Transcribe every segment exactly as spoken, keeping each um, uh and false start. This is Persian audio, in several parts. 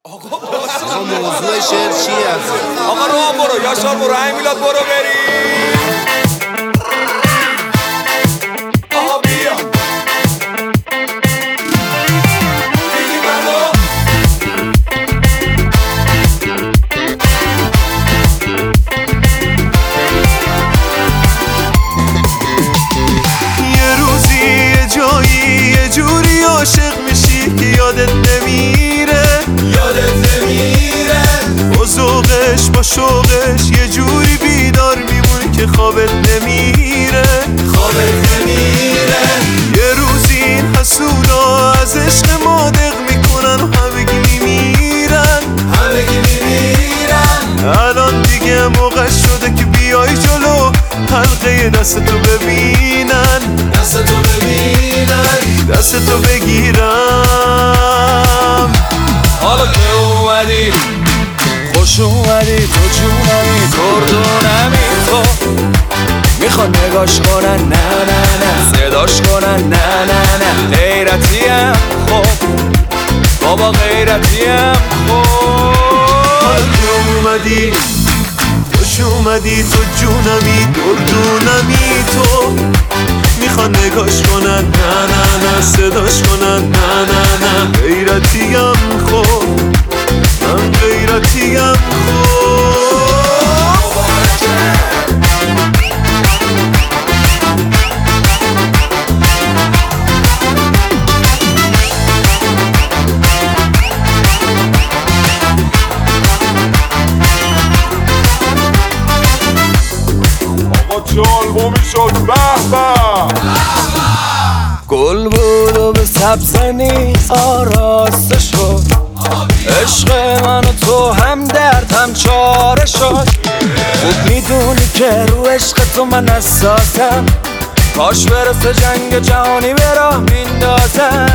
آقا آقا موضوع شعر چی هست؟ آقا رو هم برو یاشار برو همین میلاد برو بریم. آقا بیا دیگی منو یه روزی یه جایی یه جوری عاشق میشی که یادت نمیره یادت نمیره با ذوقش با شوقش یه جوری بیدار میمونی که خوابت نمیره خوابت نمیره. یه روزی این حسودا از عشق ما دق میکنن و همگی میمیرن همگی میمیرن. الان دیگه موقع شده که بیای جلو حلقه دستتو ببینن دستتو ببینن دستتو بگیرم. حالا که اومدی خوش اومدی تو جونمی کردونمی تو میخوان نگاش کنن نه نه نه صداش کنن نه نه نه غیرتیم خب بابا غیرتیم خب. حالا که اومدی خوش اومدی تو جونمی دردونمی تو میخوان نگاش کنن نه نه نه صداش کنن نه نه نه غیرتیم خب من غیرتیم خب. چه آلبومی شد به به گل بود و به سبزنی آراسته شد عشق من و تو هم درد هم چاره شد. خوب میدونی که رو عشق تو من حساسم کاش برسه جنگ جهانی به راه میندازم.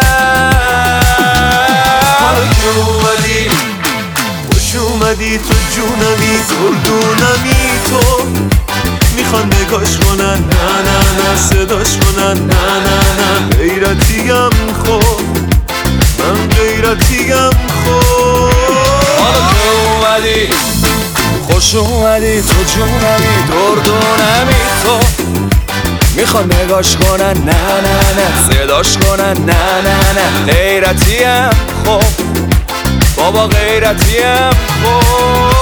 حالا که اومدی خوش اومدی تو جونمی دردونمی تو میخوان نگاش کنن نه نه نه صداش کنن نه نه نه غیرتیم خب من غیرتیم خب. حالا که اومدی خوش اومدی تو جونمی دردونمی تو میخوان نگاش کنن نه نه نه صداش کنن نه نه نه غیرتیم خب بابا غیرتیم خب.